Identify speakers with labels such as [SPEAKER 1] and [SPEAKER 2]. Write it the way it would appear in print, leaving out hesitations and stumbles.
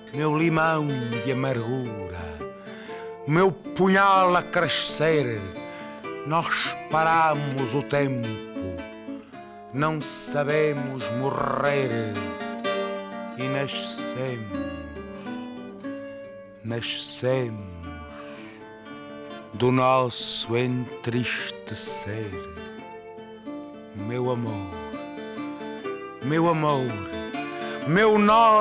[SPEAKER 1] meu limão de amargura, meu punhal a crescer. Nós paramos o tempo, não sabemos morrer e nascemos do nosso entristecer. Meu amor, meu nó